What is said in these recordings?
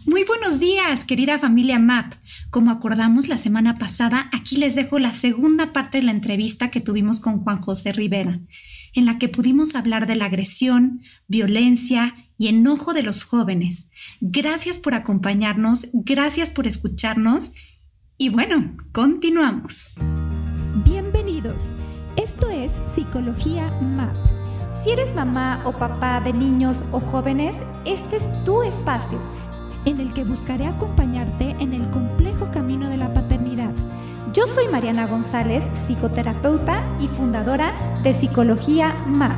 Muy buenos días, querida familia MAP. Como acordamos la semana pasada, aquí les dejo la segunda parte de la entrevista que tuvimos con Juan José Rivera, en la que pudimos hablar de la agresión, violencia y enojo de los jóvenes. Gracias por acompañarnos, gracias por escucharnos y bueno, continuamos. Bienvenidos. Esto es Psicología MAP. Si eres mamá o papá de niños o jóvenes, este es tu espacio en el que buscaré acompañarte en el complejo camino de la paternidad. Yo soy Mariana González, psicoterapeuta y fundadora de Psicología MAP.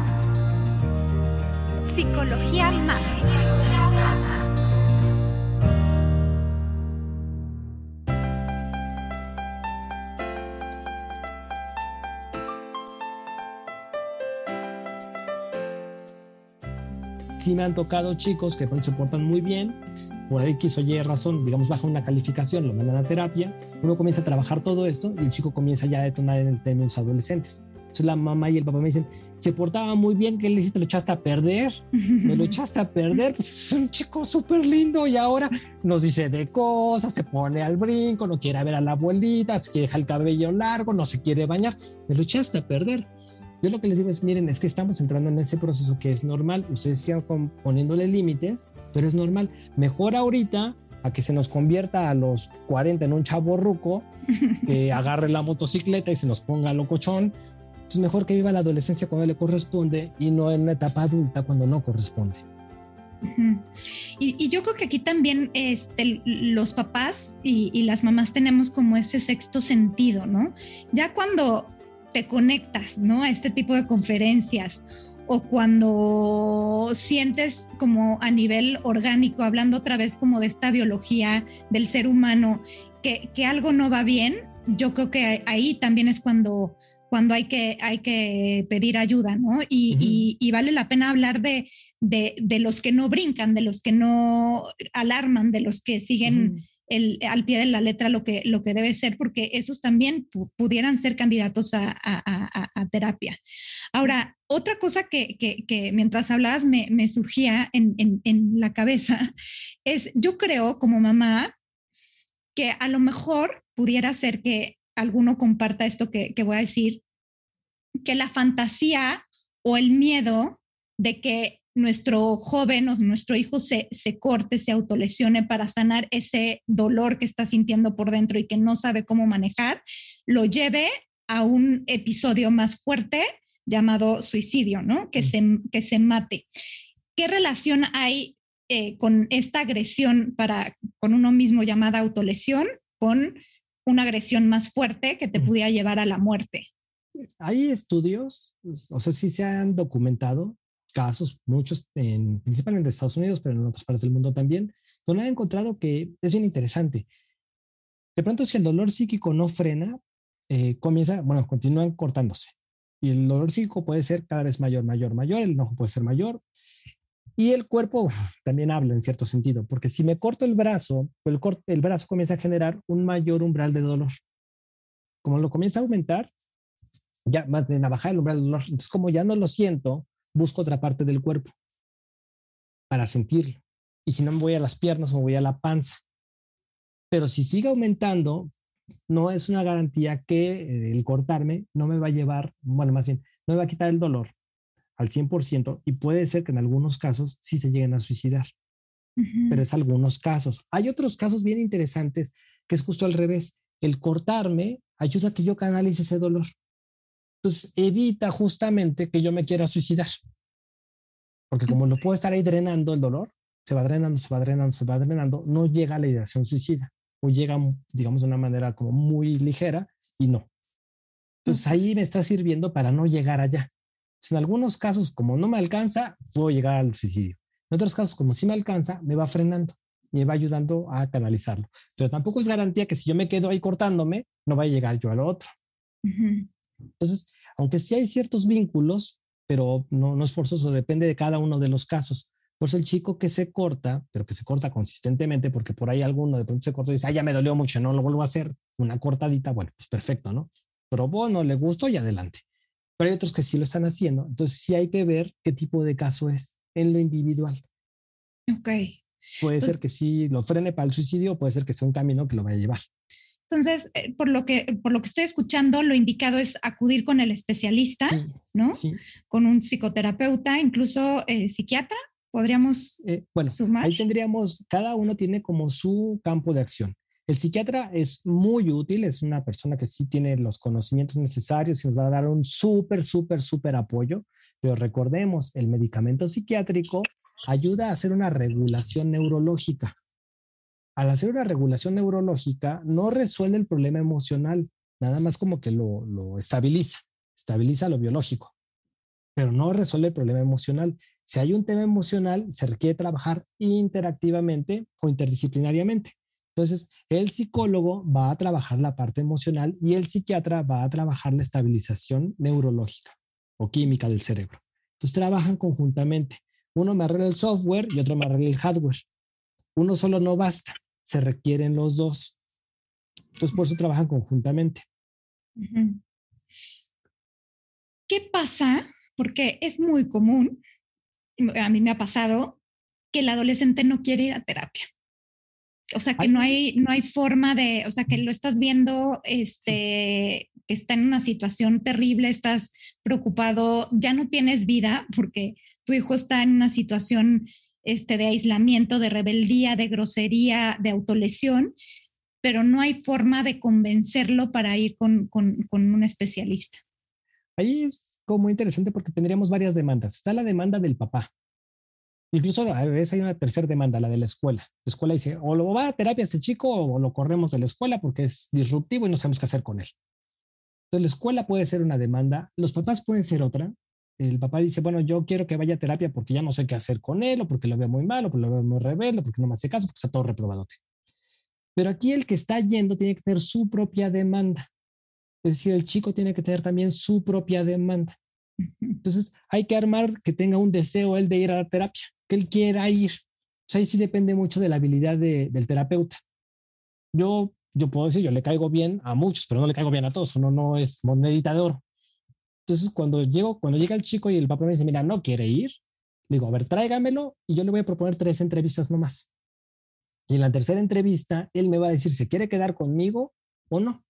Psicología MAP. Sí me han tocado chicos que se portan muy bien, por ahí X o Y razón, digamos, baja una calificación, lo mandan a terapia, uno comienza a trabajar todo esto y el chico comienza ya a detonar en el tema de los adolescentes. Entonces la mamá y el papá me dicen, se portaba muy bien, ¿qué le hiciste? ¿Lo echaste a perder? ¿Me lo echaste a perder? Pues es un chico súper lindo y ahora nos dice de cosas, se pone al brinco, no quiere ver a la abuelita, se deja el cabello largo, no se quiere bañar, me lo echaste a perder. Yo lo que les digo es, miren, es que estamos entrando en ese proceso que es normal. Ustedes sigan poniéndole límites, pero es normal. Mejor ahorita a que se nos convierta a los 40 en un chavo ruco, que agarre la motocicleta y se nos ponga locochón. Es mejor que viva la adolescencia cuando le corresponde y no en una etapa adulta cuando no corresponde. Y yo creo que aquí también los papás y las mamás tenemos como ese sexto sentido, ¿no? Ya cuando te conectas, ¿no? A este tipo de conferencias o cuando sientes como a nivel orgánico, hablando otra vez como de esta biología del ser humano, que algo no va bien, yo creo que ahí también es cuando hay que pedir ayuda, ¿no? Y vale la pena hablar de los que no brincan, de los que no alarman, de los que siguen al pie de la letra lo que debe ser, porque esos también pudieran ser candidatos a terapia. Ahora, otra cosa que mientras hablabas me surgía en la cabeza es, yo creo como mamá que a lo mejor pudiera ser que alguno comparta esto que voy a decir, que la fantasía o el miedo de que nuestro joven o nuestro hijo se corte, se autolesione para sanar ese dolor que está sintiendo por dentro y que no sabe cómo manejar, lo lleve a un episodio más fuerte llamado suicidio, ¿no? Que se mate. ¿Qué relación hay con esta agresión con uno mismo llamada autolesión con una agresión más fuerte que te pudiera llevar a la muerte? Hay estudios, o sea, sí se han documentado casos, muchos, principalmente en Estados Unidos, pero en otras partes del mundo también, donde han encontrado que es bien interesante. De pronto, si el dolor psíquico no frena, continúan cortándose. Y el dolor psíquico puede ser cada vez mayor, el enojo puede ser mayor. Y el cuerpo también habla en cierto sentido, porque si me corto el brazo, el brazo comienza a generar un mayor umbral de dolor. Como lo comienza a aumentar, ya más bien a bajar el umbral del dolor. Entonces, como ya no lo siento, busco otra parte del cuerpo para sentirlo. Y si no, me voy a las piernas o me voy a la panza. Pero si sigue aumentando, no es una garantía que el cortarme no me va a llevar, bueno, más bien, no me va a quitar el dolor al 100% y puede ser que en algunos casos sí se lleguen a suicidar. Pero es algunos casos. Hay otros casos bien interesantes que es justo al revés. El cortarme ayuda a que yo canalice ese dolor. Entonces evita justamente que yo me quiera suicidar. Porque como lo puedo estar ahí drenando el dolor, se va drenando, no llega a la ideación suicida. O llega, digamos, de una manera como muy ligera y no. Entonces ahí me está sirviendo para no llegar allá. Entonces, en algunos casos, como no me alcanza, puedo llegar al suicidio. En otros casos, como sí me alcanza, me va frenando, me va ayudando a canalizarlo. Pero tampoco es garantía que si yo me quedo ahí cortándome, no vaya a llegar yo al otro. Entonces, aunque sí hay ciertos vínculos, pero no es forzoso, depende de cada uno de los casos. Por eso el chico que se corta, pero que se corta consistentemente, porque por ahí alguno de pronto se cortó y dice, ya me dolió mucho, no lo vuelvo a hacer, una cortadita, bueno, pues perfecto, ¿no? Probó, no le gustó y adelante. Pero hay otros que sí lo están haciendo, entonces sí hay que ver qué tipo de caso es en lo individual. Ok. Puede ser que sí lo frene para el suicidio, puede ser que sea un camino que lo vaya a llevar. Entonces, por lo que estoy escuchando, lo indicado es acudir con el especialista, Sí, ¿no? sí. Con un psicoterapeuta, incluso psiquiatra, podríamos bueno, sumar. ahí tendríamos, cada uno tiene como su campo de acción. El psiquiatra es muy útil, es una persona que sí tiene los conocimientos necesarios y nos va a dar un súper apoyo, pero recordemos, el medicamento psiquiátrico ayuda a hacer una regulación neurológica. Al hacer una regulación neurológica, no resuelve el problema emocional, nada más como que lo estabiliza lo biológico, pero no resuelve el problema emocional. Si hay un tema emocional, se requiere trabajar interactivamente o interdisciplinariamente. Entonces, el psicólogo va a trabajar la parte emocional y el psiquiatra va a trabajar la estabilización neurológica o química del cerebro. Entonces, trabajan conjuntamente. Uno me arregla el software y otro me arregla el hardware. Uno solo no basta, se requieren los dos. Entonces, por eso trabajan conjuntamente. Uh-huh. ¿Qué pasa? Porque es muy común, a mí me ha pasado, que el adolescente no quiere ir a terapia. O sea, que no hay forma de, o sea, que lo estás viendo, que está en una situación terrible, estás preocupado, ya no tienes vida porque tu hijo está en una situación de aislamiento, de rebeldía, de grosería, de autolesión, pero no hay forma de convencerlo para ir con un especialista. Ahí es como interesante porque tendríamos varias demandas. Está la demanda del papá. Incluso a veces hay una tercera demanda, la de la escuela. La escuela dice, o lo va a terapia este chico o lo corremos de la escuela porque es disruptivo y no sabemos qué hacer con él. Entonces la escuela puede ser una demanda, los papás pueden ser otra. El papá dice, bueno, yo quiero que vaya a terapia porque ya no sé qué hacer con él, o porque lo veo muy mal, o porque lo veo muy rebelde, o porque no me hace caso, porque está todo reprobadote. Pero aquí el que está yendo tiene que tener su propia demanda. Es decir, el chico tiene que tener también su propia demanda. Entonces hay que armar que tenga un deseo él de ir a la terapia, que él quiera ir. O sea, ahí sí depende mucho de la habilidad del terapeuta. Yo puedo decir, yo le caigo bien a muchos, pero no le caigo bien a todos. Uno no es monedita de oro. Entonces, cuando llega el chico y el papá me dice, mira, no quiere ir, le digo, a ver, tráigamelo y yo le voy a proponer 3 entrevistas nomás. Y en la tercera entrevista, él me va a decir si quiere quedar conmigo o no.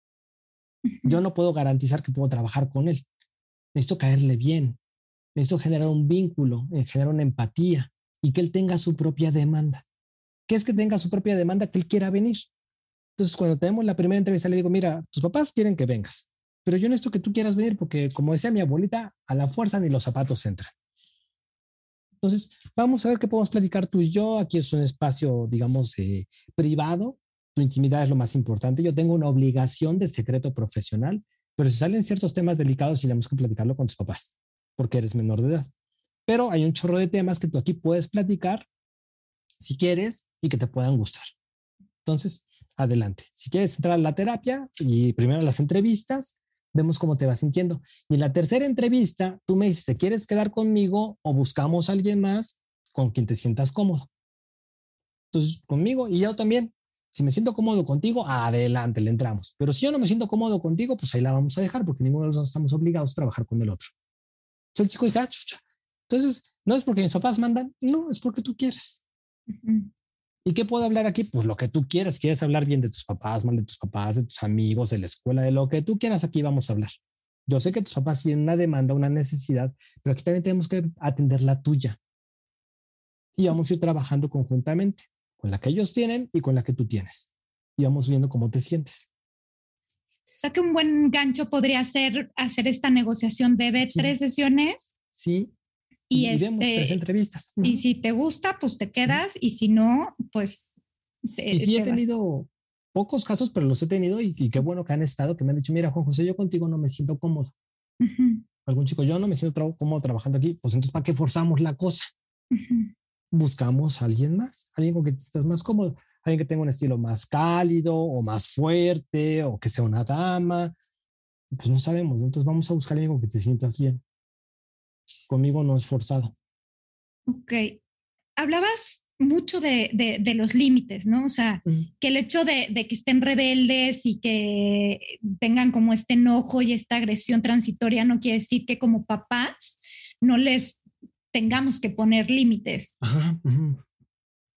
Yo no puedo garantizar que puedo trabajar con él. Necesito caerle bien. Necesito generar un vínculo, generar una empatía y que él tenga su propia demanda. ¿Qué es que tenga su propia demanda? Que él quiera venir. Entonces, cuando tenemos la primera entrevista, le digo, mira, tus papás quieren que vengas, pero yo necesito que tú quieras venir porque, como decía mi abuelita, a la fuerza ni los zapatos entran. Entonces, vamos a ver qué podemos platicar tú y yo. Aquí es un espacio, digamos, privado. Tu intimidad es lo más importante. Yo tengo una obligación de secreto profesional, pero si salen ciertos temas delicados, tenemos que platicarlo con tus papás, porque eres menor de edad. Pero hay un chorro de temas que tú aquí puedes platicar si quieres y que te puedan gustar. Entonces, adelante. Si quieres entrar a la terapia y primero las entrevistas, vemos cómo te vas sintiendo. Y en la tercera entrevista, tú me dices, ¿te quieres quedar conmigo o buscamos a alguien más con quien te sientas cómodo? Entonces, conmigo y yo también. Si me siento cómodo contigo, adelante, le entramos. Pero si yo no me siento cómodo contigo, pues ahí la vamos a dejar porque ninguno de nosotros estamos obligados a trabajar con el otro. Entonces el chico dice, chucha. Entonces, no es porque mis papás mandan, no, es porque tú quieres. Uh-huh. ¿Y qué puedo hablar aquí? Pues lo que tú quieras. ¿Quieres hablar bien de tus papás, mal de tus papás, de tus amigos, de la escuela, de lo que tú quieras? Aquí vamos a hablar. Yo sé que tus papás tienen una demanda, una necesidad, pero aquí también tenemos que atender la tuya. Y vamos a ir trabajando conjuntamente con la que ellos tienen y con la que tú tienes. Y vamos viendo cómo te sientes. O sea que un buen gancho podría ser hacer esta negociación de ver 3 sesiones. Sí. Y vemos 3 entrevistas. Y si te gusta, pues te quedas. Y si no, pues... y sí he tenido pocos casos, pero los he tenido y qué bueno que han estado, que me han dicho, mira, Juan José, yo contigo no me siento cómodo. Uh-huh. Algún chico, yo no me siento cómodo trabajando aquí. Pues entonces, ¿para qué forzamos la cosa? Uh-huh. Buscamos a alguien más, alguien con quien estés más cómodo, alguien que tenga un estilo más cálido o más fuerte o que sea una dama. Pues no sabemos, entonces vamos a buscar a alguien con que te sientas bien. Conmigo no es forzado. Ok. Hablabas mucho de los límites, ¿no? O sea, que el hecho de que estén rebeldes y que tengan como este enojo y esta agresión transitoria no quiere decir que como papás no les tengamos que poner límites. Ajá, uh-huh.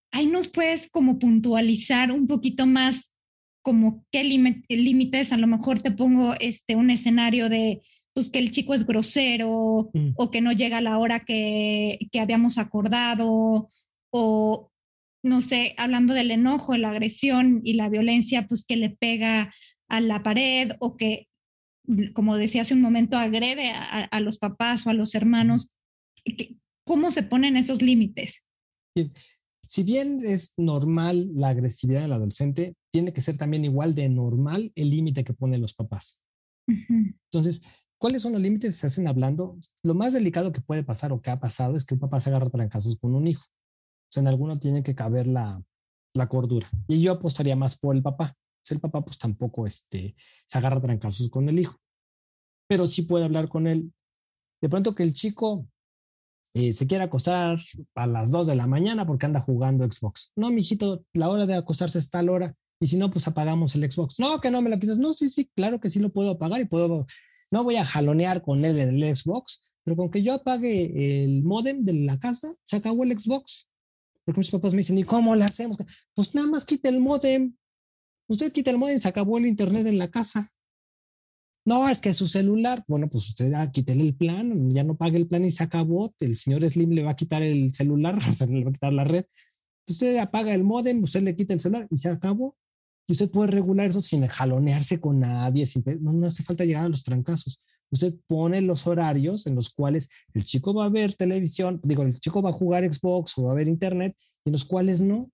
ahí nos puedes como puntualizar un poquito más como qué límites, a lo mejor te pongo un escenario de pues que el chico es grosero o que no llega a la hora que habíamos acordado o no sé, hablando del enojo, la agresión y la violencia, pues que le pega a la pared o que, como decía hace un momento, agrede a los papás o a los hermanos. ¿Cómo se ponen esos límites? Si bien es normal la agresividad del adolescente, tiene que ser también igual de normal el límite que ponen los papás. Entonces, ¿cuáles son los límites? Se hacen hablando. Lo más delicado que puede pasar o que ha pasado es que un papá se agarra trancazos con un hijo. O sea, en alguno tiene que caber la cordura. Y yo apostaría más por el papá. O sea, el papá pues tampoco se agarra trancazos con el hijo. Pero sí puede hablar con él. De pronto que el chico se quiere acostar a las 2 de la mañana porque anda jugando Xbox. No, mijito, la hora de acostarse es tal hora. Y si no, pues apagamos el Xbox. No, que no me lo quitas. No, sí, sí, claro que sí lo puedo apagar y puedo. No voy a jalonear con él en el Xbox, pero con que yo apague el módem de la casa, se acabó el Xbox. Porque mis papás me dicen, ¿y cómo le hacemos? Pues nada más quita el módem. Usted quita el módem, se acabó el internet en la casa. No, es que su celular, bueno, pues usted ya quítele el plan, ya no pague el plan y se acabó. El señor Slim le va a quitar el celular, o sea, le va a quitar la red. Usted apaga el módem, usted le quita el celular y se acabó. Y usted puede regular eso sin jalonearse con nadie, no hace falta llegar a los trancazos. Usted pone los horarios en los cuales el chico va a ver televisión, digo, el chico va a jugar Xbox o va a ver internet, y en los cuales no.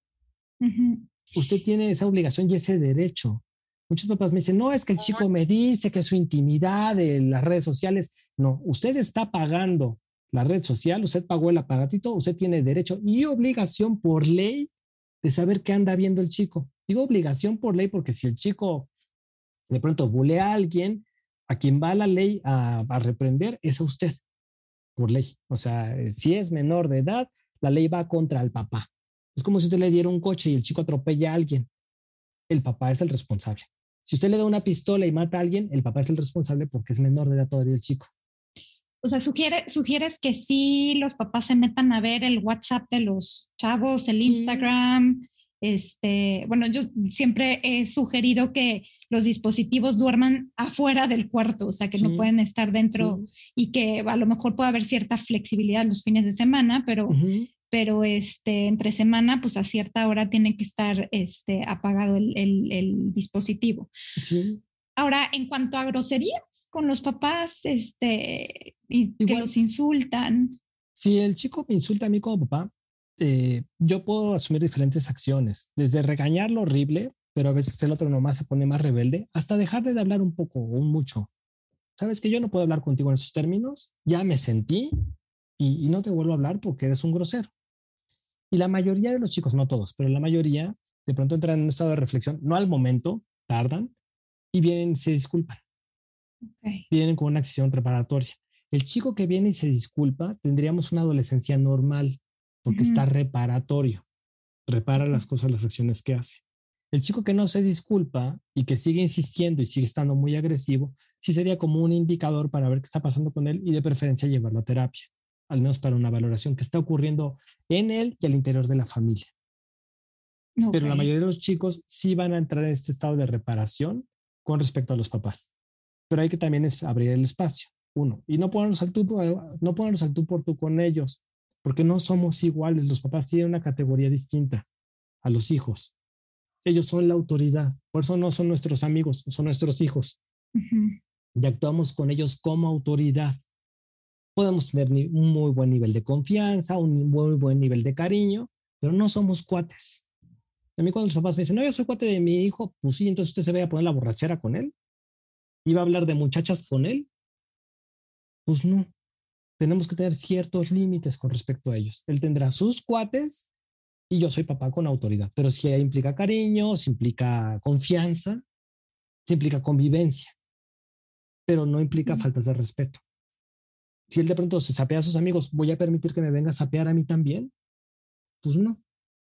Usted tiene esa obligación y ese derecho. Muchos papás me dicen, no, es que el chico me dice que su intimidad de las redes sociales. No, usted está pagando la red social, usted pagó el aparatito, usted tiene derecho y obligación por ley de saber qué anda viendo el chico. Digo obligación por ley porque si el chico de pronto bulea a alguien, a quien va la ley a reprender es a usted por ley. O sea, si es menor de edad, la ley va contra el papá. Es como si usted le diera un coche y el chico atropella a alguien. El papá es el responsable. Si usted le da una pistola y mata a alguien, el papá es el responsable porque es menor de edad todavía el chico. O sea, sugieres que sí los papás se metan a ver el WhatsApp de los chavos, el Instagram. Bueno, yo siempre he sugerido que los dispositivos duerman afuera del cuarto, o sea, que no pueden estar dentro y que a lo mejor pueda haber cierta flexibilidad los fines de semana, pero entre semana, pues a cierta hora tiene que estar apagado el dispositivo. Sí. Ahora, en cuanto a groserías con los papás, y que los insultan. Si el chico me insulta a mí como papá, yo puedo asumir diferentes acciones, desde regañarlo horrible, pero a veces el otro nomás se pone más rebelde, hasta dejarle de hablar un poco o un mucho. ¿Sabes que yo no puedo hablar contigo en esos términos? Ya me sentí y no te vuelvo a hablar porque eres un grosero. Y la mayoría de los chicos, no todos, pero la mayoría, de pronto entran en un estado de reflexión, no al momento, tardan, y vienen y se disculpan. Vienen con una acción preparatoria. El chico que viene y se disculpa, tendríamos una adolescencia normal, porque está reparatorio, repara las cosas, las acciones que hace. El chico que no se disculpa y que sigue insistiendo y sigue estando muy agresivo, sí sería como un indicador para ver qué está pasando con él y de preferencia llevarlo a terapia, al menos para una valoración que está ocurriendo en él y al interior de la familia. Pero la mayoría de los chicos sí van a entrar en este estado de reparación con respecto a los papás. Pero hay que también abrir el espacio, uno, y no ponernos al tú por tú con ellos, porque no somos iguales. Los papás tienen una categoría distinta a los hijos. Ellos son la autoridad, por eso no son nuestros amigos, son nuestros hijos. Y actuamos con ellos como autoridad. Podemos tener un muy buen nivel de confianza, un muy buen nivel de cariño, pero no somos cuates. A mí cuando los papás me dicen, no, yo soy cuate de mi hijo, pues sí, entonces usted se vaya a poner la borrachera con él. ¿Iba a hablar de muchachas con él? Pues no. Tenemos que tener ciertos límites con respecto a ellos. Él tendrá sus cuates y yo soy papá con autoridad. Pero si implica cariño, si implica confianza, si implica convivencia, pero no implica faltas de respeto. Si él de pronto se sapea a sus amigos, ¿voy a permitir que me venga a sapear a mí también? Pues no.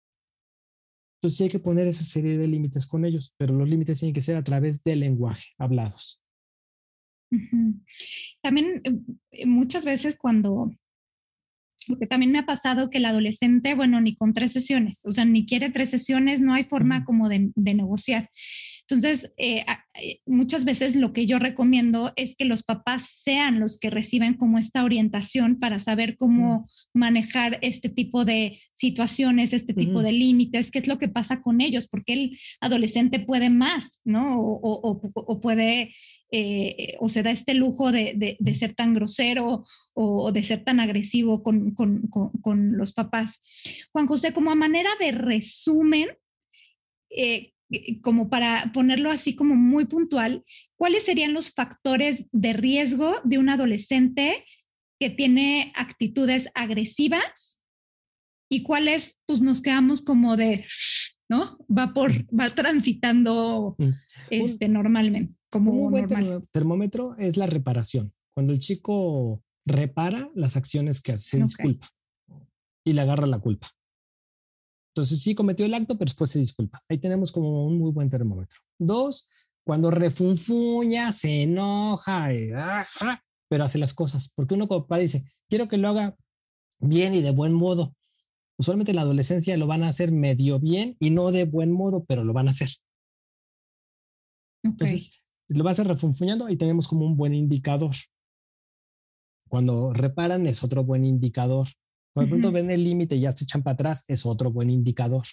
Entonces sí hay que poner esa serie de límites con ellos, pero los límites tienen que ser a través del lenguaje, hablados. También muchas veces cuando Porque también me ha pasado que el adolescente, bueno, ni con 3 sesiones, o sea, ni quiere 3 sesiones, no hay forma como de negociar. Entonces, muchas veces lo que yo recomiendo es que los papás sean los que reciben como esta orientación para saber cómo manejar este tipo de situaciones, este tipo de límites, qué es lo que pasa con ellos, porque el adolescente puede más, ¿no? O puede, o se da este lujo de ser tan grosero o de ser tan agresivo con los papás. Juan José, como a manera de resumen, como para ponerlo así como muy puntual, ¿cuáles serían los factores de riesgo de un adolescente que tiene actitudes agresivas y cuáles pues nos quedamos como de, ¿no? Va transitando normalmente, como un buen normal. termómetro es la reparación. Cuando el chico repara las acciones que hace, se disculpa y le agarra la culpa. Entonces sí cometió el acto, pero después se disculpa. Ahí tenemos como un muy buen termómetro. 2, cuando refunfuña, se enoja, pero hace las cosas. Porque uno como padre dice, quiero que lo haga bien y de buen modo. Usualmente en la adolescencia lo van a hacer medio bien y no de buen modo, pero lo van a hacer. Entonces lo va a hacer refunfuñando y tenemos como un buen indicador. Cuando reparan es otro buen indicador. Cuando de pronto ven el límite y ya se echan para atrás, es otro buen indicador.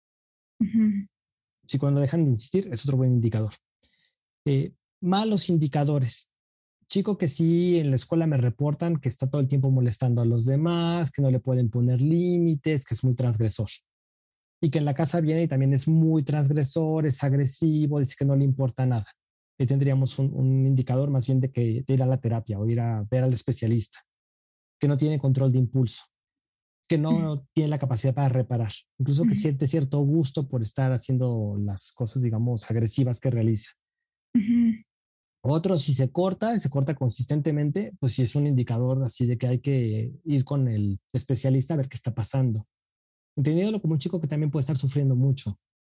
Si cuando dejan de insistir, es otro buen indicador. Malos indicadores. Chico que sí en la escuela me reportan que está todo el tiempo molestando a los demás, que no le pueden poner límites, que es muy transgresor. Y que en la casa viene y también es muy transgresor, es agresivo, dice que no le importa nada. Ahí tendríamos un indicador más bien de ir a la terapia o ir a ver al especialista, que no tiene control de impulso, que no tiene la capacidad para reparar, incluso que siente cierto gusto por estar haciendo las cosas, digamos, agresivas que realiza. Otro, si se corta consistentemente, pues sí es un indicador así de que hay que ir con el especialista a ver qué está pasando. Entendiéndolo como un chico que también puede estar sufriendo mucho.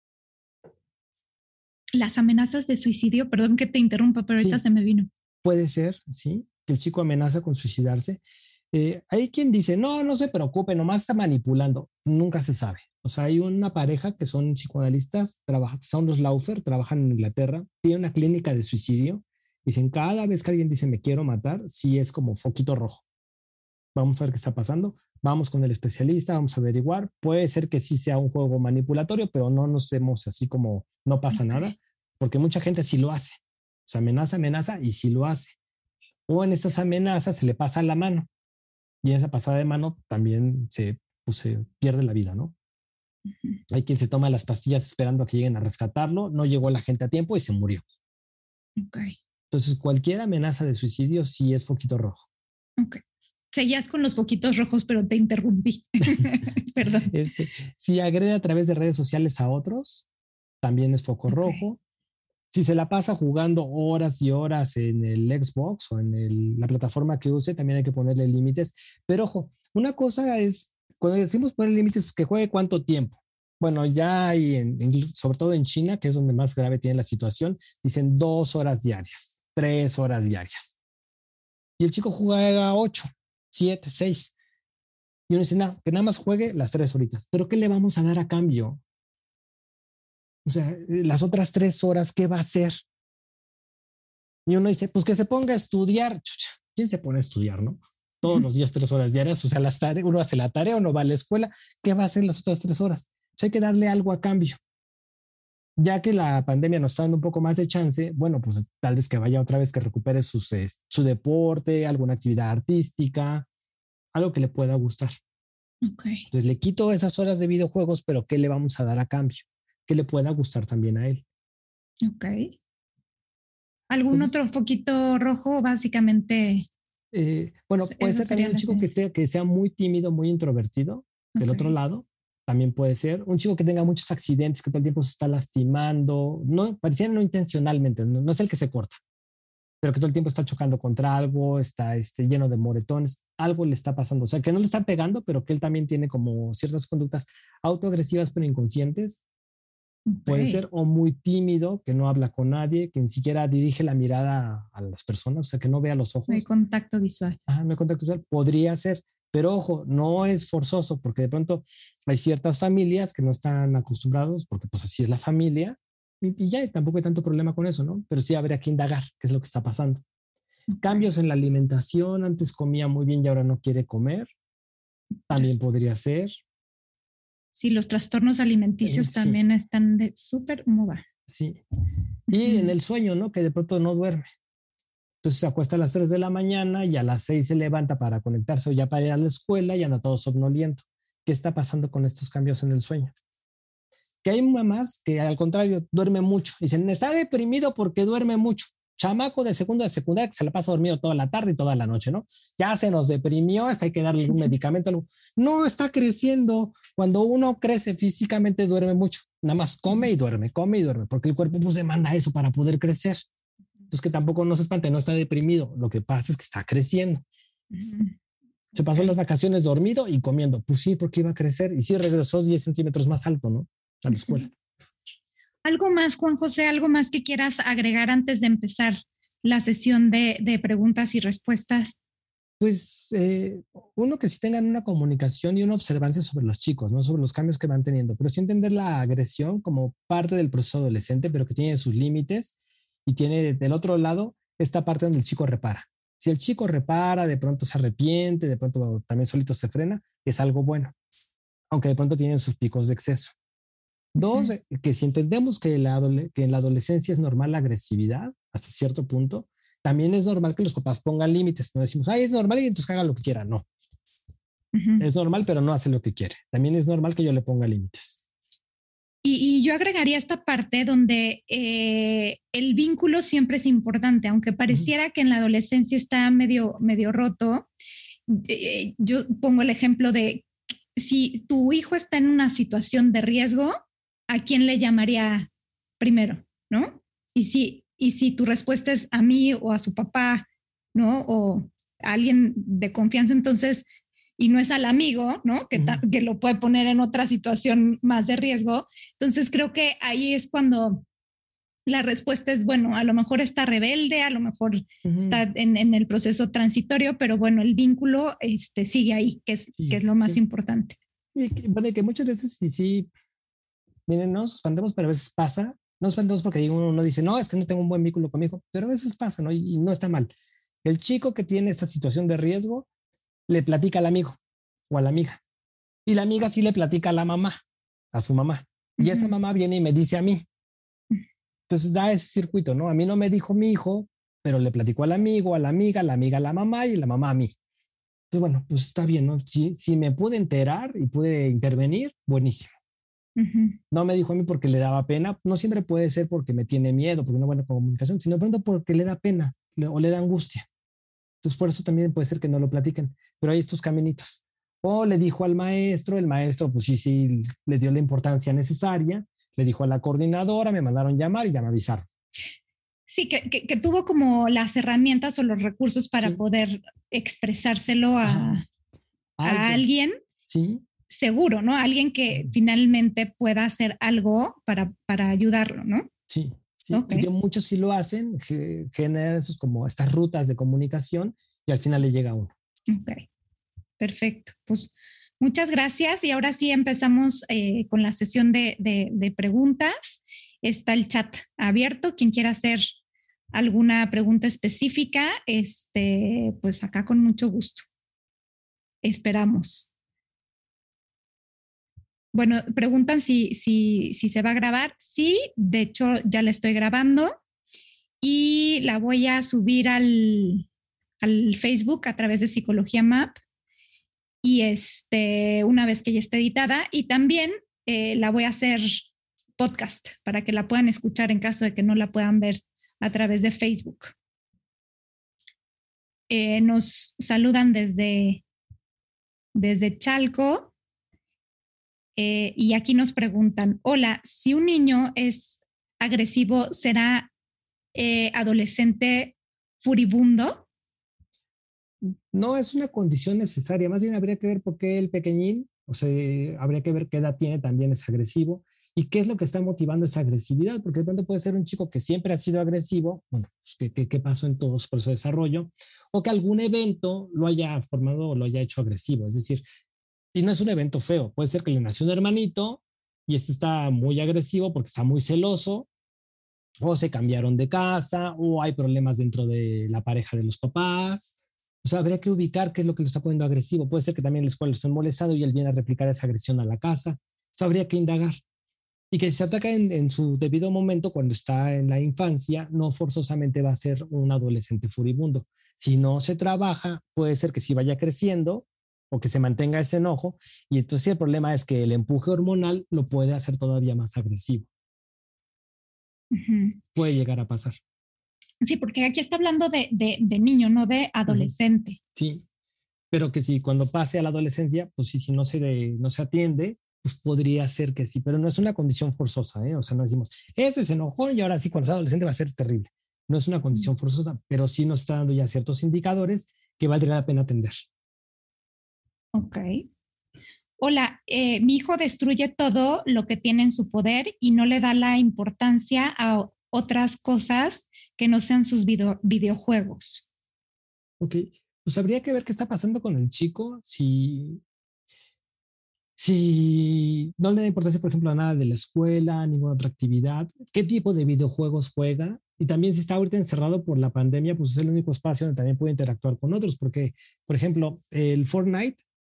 Las amenazas de suicidio, perdón que te interrumpa, pero ahorita se me vino. Puede ser, sí, que el chico amenaza con suicidarse. Hay quien dice, no se preocupe, nomás está manipulando. Nunca se sabe. O sea, hay una pareja que son psicoanalistas, son los Laufer, trabajan en Inglaterra, tiene una clínica de suicidio. Dicen, cada vez que alguien dice me quiero matar, sí es como foquito rojo. Vamos a ver qué está pasando. Vamos con el especialista, vamos a averiguar. Puede ser que sí sea un juego manipulatorio, pero no nos demos así como no pasa nada, porque mucha gente sí lo hace. O sea, amenaza y sí lo hace. O en estas amenazas se le pasa la mano. Y en esa pasada de mano también se pierde la vida, ¿no? Hay quien se toma las pastillas esperando a que lleguen a rescatarlo, no llegó la gente a tiempo y se murió. Entonces, cualquier amenaza de suicidio sí es foquito rojo. Seguías con los foquitos rojos, pero te interrumpí. Perdón. Si agrede a través de redes sociales a otros, también es foco rojo. Si se la pasa jugando horas y horas en el Xbox o en la plataforma que use, también hay que ponerle límites. Pero ojo, una cosa es, cuando decimos poner límites, que juegue cuánto tiempo. Bueno, ya hay, sobre todo en China, que es donde más grave tiene la situación, dicen 2 horas diarias, 3 horas diarias. Y el chico juega 8, 7, 6. Y uno dice, que nada más juegue las 3 horitas. ¿Pero qué le vamos a dar a cambio? O sea, las otras 3 horas, ¿qué va a hacer? Y uno dice, pues que se ponga a estudiar. Chucha, ¿quién se pone a estudiar, no? Todos los días 3 horas diarias, o sea, uno hace la tarea o no va a la escuela. ¿Qué va a hacer las otras 3 horas? O sea, hay que darle algo a cambio. Ya que la pandemia nos está dando un poco más de chance, bueno, pues tal vez que vaya otra vez, que recupere su deporte, alguna actividad artística, algo que le pueda gustar. Entonces le quito esas horas de videojuegos, pero ¿qué le vamos a dar a cambio? Que le pueda gustar también a él. ¿Algún otro foquito rojo, básicamente? Bueno, puede ser también un chico que sea muy tímido, muy introvertido, del otro lado. También puede ser un chico que tenga muchos accidentes, que todo el tiempo se está lastimando, no, pareciera no intencionalmente, no es el que se corta, pero que todo el tiempo está chocando contra algo, está lleno de moretones, algo le está pasando. O sea, que no le está pegando, pero que él también tiene como ciertas conductas autoagresivas, pero inconscientes. Puede ser, o muy tímido, que no habla con nadie, que ni siquiera dirige la mirada a las personas, o sea, que no vea los ojos. No hay contacto visual. No hay contacto visual. Podría ser, Pero ojo, no es forzoso, porque de pronto hay ciertas familias que no están acostumbrados, porque pues así es la familia, y ya tampoco hay tanto problema con eso, ¿no? Pero sí habría que indagar qué es lo que está pasando. Cambios en la alimentación, antes comía muy bien y ahora no quiere comer, también podría ser. Sí, los trastornos alimenticios Sí, también están de súper moda. sí. Y en el sueño, ¿no? Que de pronto no duerme. Entonces se acuesta a las 3 de la mañana y a las 6 se levanta para conectarse o ya para ir a la escuela y anda todo somnoliento. ¿Qué está pasando con estos cambios en el sueño? Que hay mamás que al contrario duerme mucho. Dicen, está deprimido porque duerme mucho. Chamaco de segundo de secundaria que se la pasa dormido toda la tarde y toda la noche, ¿no? Ya se nos deprimió, hasta hay que darle un medicamento. No, está creciendo. Cuando uno crece físicamente duerme mucho. Nada más come y duerme, porque el cuerpo pues demanda eso para poder crecer. Entonces que tampoco no se espante, no está deprimido. Lo que pasa es que está creciendo. Se pasó las vacaciones dormido y comiendo. Pues sí, porque iba a crecer. Y sí regresó 10 centímetros más alto, ¿no? A la escuela. Algo más, Juan José, algo más que quieras agregar antes de empezar la sesión de preguntas y respuestas. Pues uno que sí tengan una comunicación y una observancia sobre los chicos, ¿no? Sobre los cambios que van teniendo, pero sí entender la agresión como parte del proceso adolescente, pero que tiene sus límites y tiene del otro lado esta parte donde el chico repara. Si el chico repara, de pronto se arrepiente, de pronto también solito se frena, es algo bueno, aunque de pronto tienen sus picos de exceso. Dos, que si entendemos que en la adolescencia es normal la agresividad hasta cierto punto, también es normal que los papás pongan límites. No decimos, ay, es normal y entonces haga lo que quiera. No, es normal, pero no hace lo que quiere. También es normal que yo le ponga límites. Y yo agregaría esta parte donde el vínculo siempre es importante, aunque pareciera que en la adolescencia está medio roto. Yo pongo el ejemplo de si tu hijo está en una situación de riesgo, ¿a quién le llamaría primero? ¿No? Y si tu respuesta es a mí o a su papá, ¿no? O a alguien de confianza, entonces, y no es al amigo, ¿no? Que lo puede poner en otra situación más de riesgo. Entonces creo que ahí es cuando la respuesta es, bueno, a lo mejor está rebelde, a lo mejor está en el proceso transitorio, pero bueno, el vínculo sigue ahí, que es lo más importante. Y que muchas veces sí, miren, no nos espantemos, pero a veces pasa. No nos espantemos porque uno dice, no, es que no tengo un buen vínculo con mi hijo, pero a veces pasa, ¿no? Y no está mal. El chico que tiene esta situación de riesgo le platica al amigo o a la amiga. Y la amiga sí le platica a la mamá, a su mamá. Y esa mamá viene y me dice a mí. Entonces da ese circuito, ¿no? A mí no me dijo mi hijo, pero le platicó al amigo, a la amiga a la mamá y la mamá a mí. Entonces, bueno, pues está bien, ¿no? Si me pude enterar y pude intervenir, buenísimo. No me dijo a mí porque le daba pena. No siempre puede ser porque me tiene miedo, porque no hay buena comunicación, sino de pronto porque le da pena o le da angustia. Entonces, por eso también puede ser que no lo platiquen. Pero hay estos caminitos. O le dijo al maestro, el maestro, pues sí, le dio la importancia necesaria. Le dijo a la coordinadora, me mandaron llamar y ya me avisaron. Sí, que tuvo como las herramientas o los recursos para poder expresárselo a alguien. Sí. Seguro, ¿no? Alguien que finalmente pueda hacer algo para ayudarlo, ¿no? Sí. Okay. Y que muchos sí lo hacen, generan esos como estas rutas de comunicación y al final le llega a uno. Ok, perfecto. Pues muchas gracias y ahora sí empezamos con la sesión de preguntas. Está el chat abierto. Quien quiera hacer alguna pregunta específica, pues acá con mucho gusto. Esperamos. Bueno, preguntan si se va a grabar. Sí, de hecho ya la estoy grabando y la voy a subir al Facebook a través de Psicología MAP y una vez que ya esté editada y también la voy a hacer podcast para que la puedan escuchar en caso de que no la puedan ver a través de Facebook. Nos saludan desde Chalco. Y aquí nos preguntan, hola, si un niño es agresivo, ¿será adolescente furibundo? No es una condición necesaria, más bien habría que ver por qué el pequeñín, o sea, habría que ver qué edad tiene, también es agresivo. ¿Y qué es lo que está motivando esa agresividad? Porque de pronto puede ser un chico que siempre ha sido agresivo, bueno, pues, ¿qué pasó en todo su proceso de desarrollo? O que algún evento lo haya formado o lo haya hecho agresivo. Es decir, y no es un evento feo, puede ser que le nació un hermanito y este está muy agresivo porque está muy celoso, o se cambiaron de casa, o hay problemas dentro de la pareja de los papás. O sea, habría que ubicar qué es lo que lo está poniendo agresivo. Puede ser que también en la escuela lo estén molestando y él viene a replicar esa agresión a la casa. O sea, habría que indagar. Y que si se ataca en su debido momento, cuando está en la infancia, no forzosamente va a ser un adolescente furibundo. Si no se trabaja, puede ser que sí vaya creciendo o que se mantenga ese enojo. Y entonces sí, el problema es que el empuje hormonal lo puede hacer todavía más agresivo. Ujú. Puede llegar a pasar. Sí, porque aquí está hablando de niño, no de adolescente. Sí, pero que si cuando pase a la adolescencia, pues sí, si no se atiende, pues podría ser que sí, pero no es una condición forzosa, ¿eh? O sea, no decimos, ese se enojó y ahora sí, cuando sea adolescente va a ser terrible. No es una condición forzosa, pero sí nos está dando ya ciertos indicadores que valdría la pena atender. Ok. Hola, mi hijo destruye todo lo que tiene en su poder y no le da la importancia a otras cosas que no sean sus videojuegos. Ok, pues habría que ver qué está pasando con el chico, si no le da importancia, por ejemplo, a nada de la escuela, ninguna otra actividad, qué tipo de videojuegos juega y también si está ahorita encerrado por la pandemia, pues es el único espacio donde también puede interactuar con otros, porque, por ejemplo, el Fortnite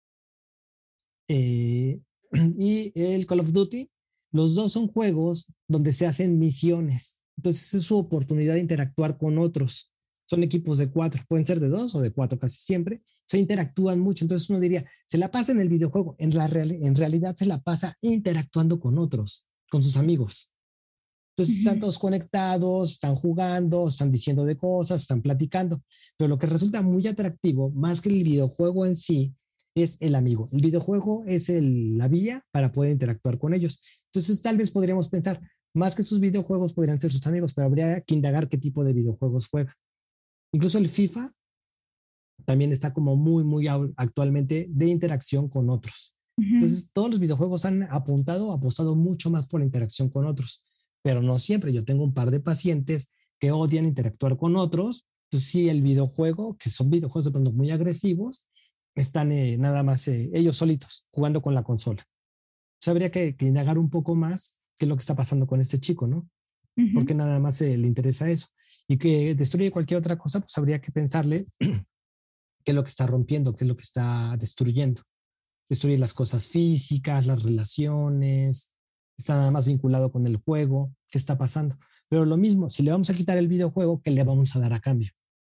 eh, y el Call of Duty, los dos son juegos donde se hacen misiones. Entonces es su oportunidad de interactuar con otros. Son equipos de 4, pueden ser de 2 o de 4 casi siempre. Se interactúan mucho. Entonces uno diría, se la pasa en el videojuego. En realidad se la pasa interactuando con otros, con sus amigos. Entonces están todos conectados, están jugando, están diciendo de cosas, están platicando. Pero lo que resulta muy atractivo, más que el videojuego en sí, es el amigo. El videojuego es la vía para poder interactuar con ellos. Entonces tal vez podríamos pensar, más que sus videojuegos podrían ser sus amigos, pero habría que indagar qué tipo de videojuegos juega. Incluso el FIFA también está como muy actualmente de interacción con otros. Entonces todos los videojuegos han apostado mucho más por la interacción con otros, pero no siempre. Yo tengo un par de pacientes que odian interactuar con otros. Entonces sí, el videojuego, que son videojuegos de pronto muy agresivos, están nada más ellos solitos jugando con la consola. Entonces habría que indagar un poco más qué es lo que está pasando con este chico, ¿no? Porque nada más le interesa eso. Y que destruye cualquier otra cosa, pues habría que pensarle qué es lo que está rompiendo, qué es lo que está destruyendo. Destruye las cosas físicas, las relaciones, está nada más vinculado con el juego, qué está pasando. Pero lo mismo, si le vamos a quitar el videojuego, ¿qué le vamos a dar a cambio?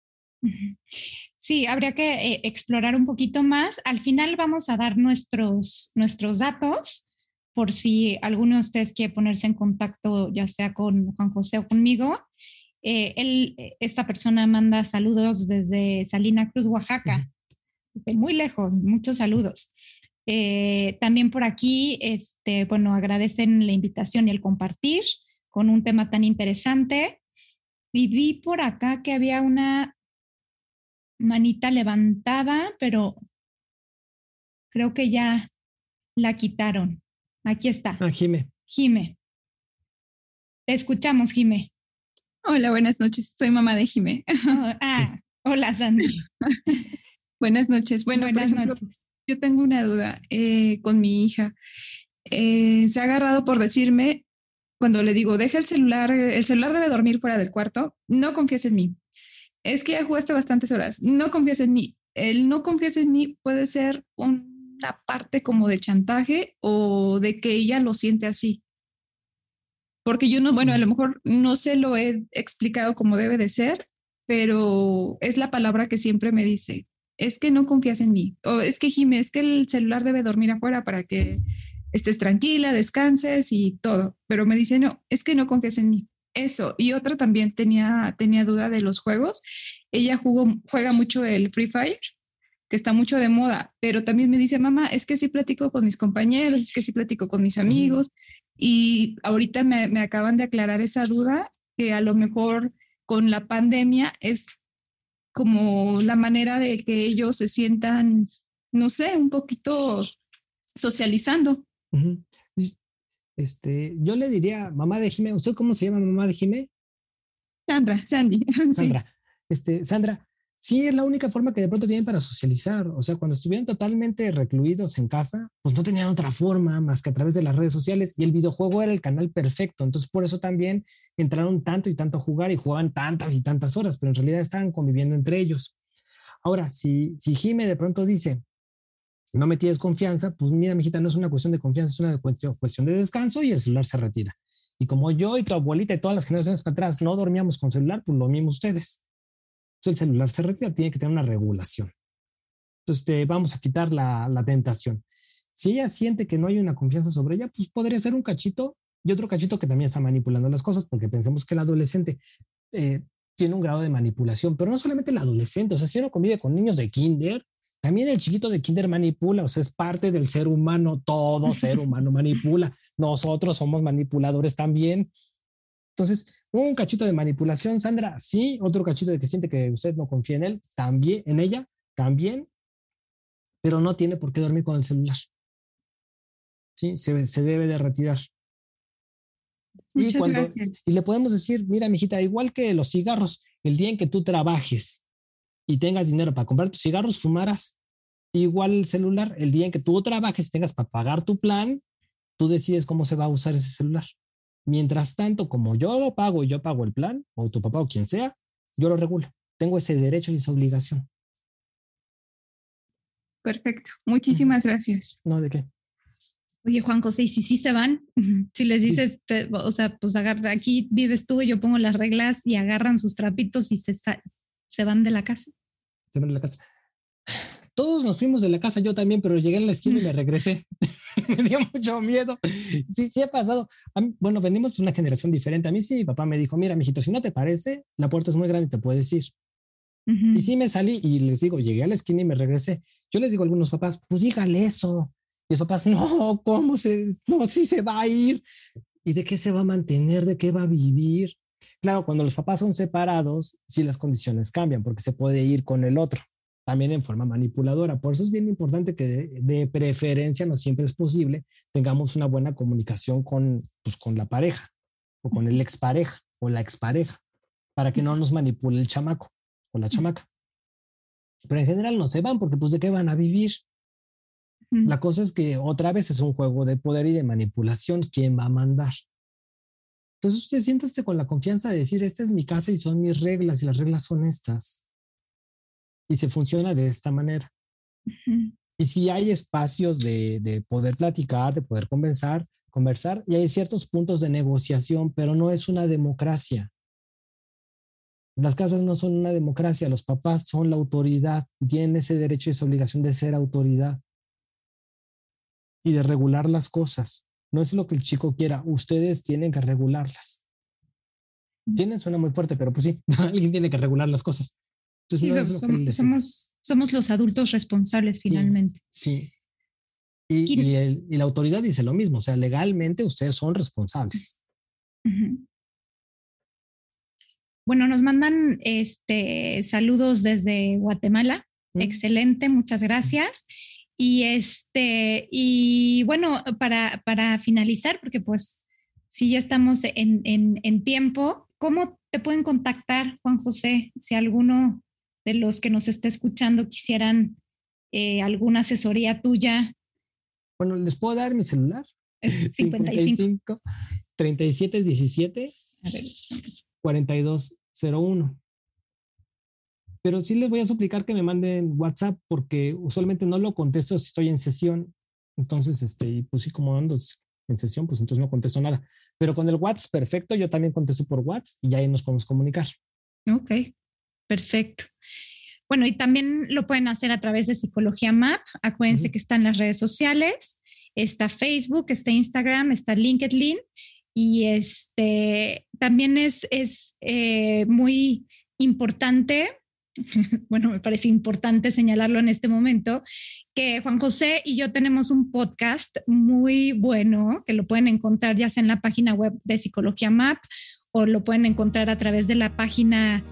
Sí, habría que explorar un poquito más. Al final vamos a dar nuestros datos por si alguno de ustedes quiere ponerse en contacto, ya sea con Juan José o conmigo. Esta persona manda saludos desde Salina Cruz, Oaxaca, de muy lejos, muchos saludos. También por aquí, bueno, agradecen la invitación y el compartir con un tema tan interesante. Y vi por acá que había una manita levantada, pero creo que ya la quitaron. Aquí está. Jime. Jime. Te escuchamos, Jime. Hola, buenas noches. Soy mamá de Jime. Hola, Sandy. Buenas noches. Bueno, buenas por ejemplo, noches. Yo tengo una duda con mi hija. Se ha agarrado por decirme, cuando le digo, deja el celular debe dormir fuera del cuarto, no confíes en mí. Es que ya jugaste bastantes horas, no confíes en mí. El no confíes en mí puede ser una parte como de chantaje o de que ella lo siente así. Porque yo no, bueno, a lo mejor no se lo he explicado como debe de ser, pero es la palabra que siempre me dice, es que no confías en mí, o es que Jimé, es que el celular debe dormir afuera para que estés tranquila, descanses y todo, pero me dice, no, es que no confías en mí. Eso, y otra también tenía duda de los juegos. Ella juega mucho el Free Fire, que está mucho de moda, pero también me dice, mamá, es que sí platico con mis compañeros, es que sí platico con mis amigos, y ahorita me acaban de aclarar esa duda, que a lo mejor con la pandemia es como la manera de que ellos se sientan, no sé, un poquito socializando. Yo le diría, mamá de Jimé, ¿usted cómo se llama, mamá de Jimé? Sandy. Sandra. Sí. Sandra, sí es la única forma que de pronto tienen para socializar. O sea, cuando estuvieron totalmente recluidos en casa, pues no tenían otra forma más que a través de las redes sociales y el videojuego era el canal perfecto. Entonces, por eso también entraron tanto y tanto a jugar y jugaban tantas y tantas horas, pero en realidad estaban conviviendo entre ellos. Ahora, si Jimé de pronto dice, no me tienes confianza, pues mira, mijita, no es una cuestión de confianza, es una cuestión de descanso y el celular se retira. Y como yo y tu abuelita y todas las generaciones para atrás no dormíamos con celular, pues lo mismo ustedes. Entonces el celular se retira, tiene que tener una regulación. Entonces vamos a quitar la tentación. Si ella siente que no hay una confianza sobre ella, pues podría ser un cachito y otro cachito que también está manipulando las cosas, porque pensemos que el adolescente tiene un grado de manipulación, pero no solamente el adolescente, o sea, si uno convive con niños de kinder, también el chiquito de kinder manipula, o sea, es parte del ser humano, todo ser humano manipula, nosotros somos manipuladores también. Entonces, un cachito de manipulación, Sandra, sí, otro cachito de que siente que usted no confía en él, también, en ella, también, pero no tiene por qué dormir con el celular. Sí, se debe de retirar. Muchas gracias. Y le podemos decir, mira, mijita, igual que los cigarros, el día en que tú trabajes y tengas dinero para comprar tus cigarros, fumarás. Igual el celular, el día en que tú trabajes, tengas para pagar tu plan, tú decides cómo se va a usar ese celular. Mientras tanto, como yo lo pago y yo pago el plan, o tu papá o quien sea, yo lo regulo. Tengo ese derecho y esa obligación. Perfecto. Muchísimas gracias. No, ¿de qué? Oye, Juan José, ¿y si sí se van? Si les dices, sí. O sea, pues agarra, aquí vives tú y yo pongo las reglas y agarran sus trapitos y se van de la casa. Se van de la casa. Todos nos fuimos de la casa, yo también, pero llegué a la esquina y me regresé. Me dio mucho miedo. Sí ha pasado. Bueno, venimos de una generación diferente. A mí sí, mi papá me dijo, mira, mijito, si no te parece, la puerta es muy grande, te puedes ir. Y sí me salí y les digo, llegué a la esquina y me regresé. Yo les digo a algunos papás, pues dígale eso. Y los papás, no, ¿cómo no, sí se va a ir? ¿Y de qué se va a mantener? ¿De qué va a vivir? Claro, cuando los papás son separados, sí las condiciones cambian porque se puede ir con el otro, también en forma manipuladora. Por eso es bien importante que de preferencia, no siempre es posible, tengamos una buena comunicación con la pareja o con el expareja o la expareja para que no nos manipule el chamaco o la chamaca. Pero en general no se van porque pues de qué van a vivir. La cosa es que otra vez es un juego de poder y de manipulación. ¿Quién va a mandar? Entonces usted siéntese con la confianza de decir, esta es mi casa y son mis reglas y las reglas son estas. Y se funciona de esta manera. Y si hay espacios de poder platicar, de poder conversar, y hay ciertos puntos de negociación, pero no es una democracia. Las casas no son una democracia, los papás son la autoridad, tienen ese derecho y esa obligación de ser autoridad y de regular las cosas. No es lo que el chico quiera, ustedes tienen que regularlas. Suena muy fuerte, pero pues sí, alguien tiene que regular las cosas. Entonces, sí, somos los adultos responsables finalmente. Sí. Y la autoridad dice lo mismo, o sea, legalmente ustedes son responsables. Bueno, nos mandan saludos desde Guatemala. Excelente, muchas gracias. Y bueno, para finalizar, porque pues si ya estamos en tiempo, ¿cómo te pueden contactar, Juan José? Si alguno de los que nos está escuchando quisieran alguna asesoría tuya. Bueno, ¿les puedo dar mi celular? 55 37 17 4201. Pero sí les voy a suplicar que me manden WhatsApp porque usualmente no lo contesto si estoy en sesión. Entonces, pues sí, como ando en sesión, pues entonces no contesto nada. Pero con el WhatsApp, perfecto, yo también contesto por WhatsApp y ahí nos podemos comunicar. Ok, perfecto. Bueno, y también lo pueden hacer a través de Psicología MAP. Acuérdense que están las redes sociales, está Facebook, está Instagram, está LinkedIn y también es muy importante. Bueno, me parece importante señalarlo en este momento, que Juan José y yo tenemos un podcast muy bueno que lo pueden encontrar ya sea en la página web de Psicología MAP o lo pueden encontrar a través de la página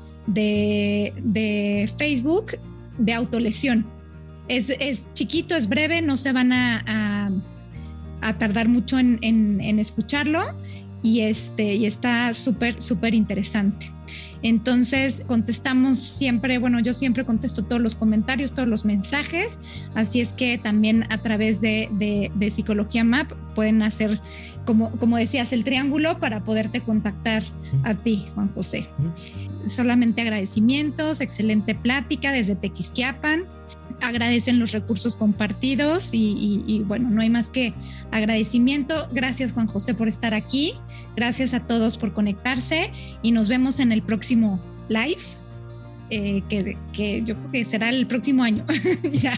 de Facebook de Autolesión. Es chiquito, es breve, no se van a a tardar mucho en escucharlo y está súper interesante. Entonces contestamos siempre, yo siempre contesto todos los comentarios, todos los mensajes, así es que también a través de Psicología MAP pueden hacer, como decías, el triángulo para poderte contactar a ti, Juan José. Solamente agradecimientos, excelente plática desde Tequisquiapan, agradecen los recursos compartidos y bueno, no hay más que agradecimiento. Gracias, Juan José, por estar aquí, gracias a todos por conectarse y nos vemos en el próximo live, que yo creo que será el próximo año. Ya.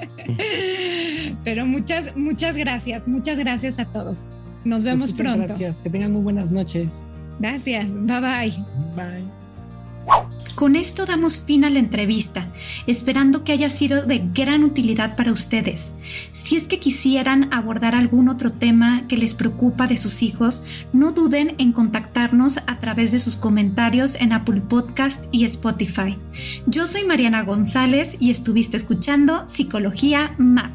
Pero muchas gracias a todos. Nos vemos pronto. Gracias, que tengan muy buenas noches. Gracias, bye. Bye. Con esto damos fin a la entrevista, esperando que haya sido de gran utilidad para ustedes. Si es que quisieran abordar algún otro tema que les preocupa de sus hijos, no duden en contactarnos a través de sus comentarios en Apple Podcast y Spotify. Yo soy Mariana González y estuviste escuchando Psicología MAP.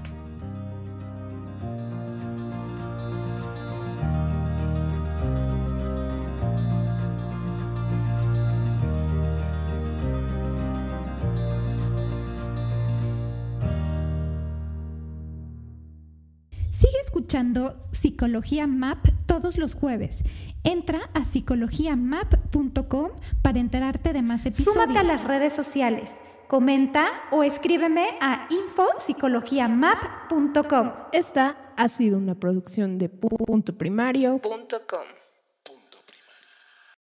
Escuchando Psicología MAP todos los jueves. Entra a psicologiamap.com para enterarte de más episodios. Súmate a las redes sociales, comenta o escríbeme a info@psicologiamap.com. Esta ha sido una producción de puntoprimario.com.